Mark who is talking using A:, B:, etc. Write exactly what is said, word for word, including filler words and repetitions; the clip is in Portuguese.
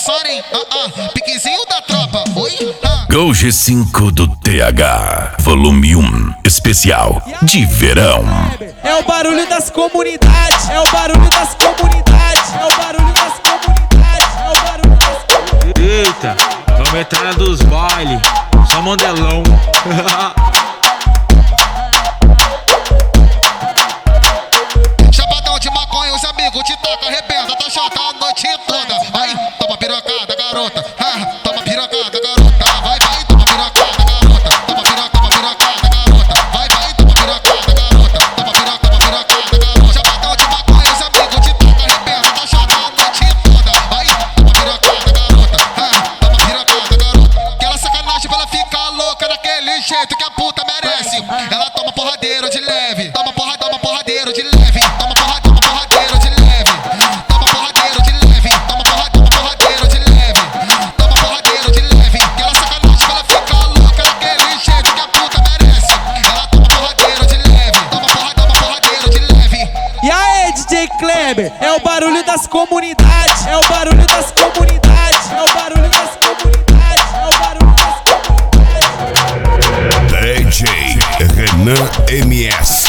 A: dançarem, ah, ah, piquezinho da tropa, oi? Ah.
B: Gol G cinco do T H, volume um, especial de verão.
C: É o barulho das comunidades, é o barulho das comunidades, é o barulho das comunidades, é o barulho das comunidades.
D: Eita, vamos entrar na dos baile, só mandelão.
A: Chapadão de maconha, os amigos te taca, arrebenta, tá chata a noite toda. Aí, toma pirocada, garota, ah, toma pirocada, garota, vai, vai, toma pirocada, garota, toma pirocada, toma pirocada, garota, vai, vai, toma pirocada, garota, toma pirocada, toma pirocada, garota. Chapadão de maconha, os amigos te taca, arrebenta, tá chata a noite toda. Aí, toma pirocada, garota, ah, toma pirocada, garota. Aquela sacanagem pra ela ficar louca daquele jeito que a puta merece. Ela toma porradeiro de leve, toma porra, toma porradeiro de leve.
C: Kleber, é o barulho das comunidades, é o barulho das comunidades, é o barulho das comunidades, é o barulho das comunidades.
B: D J Renan M S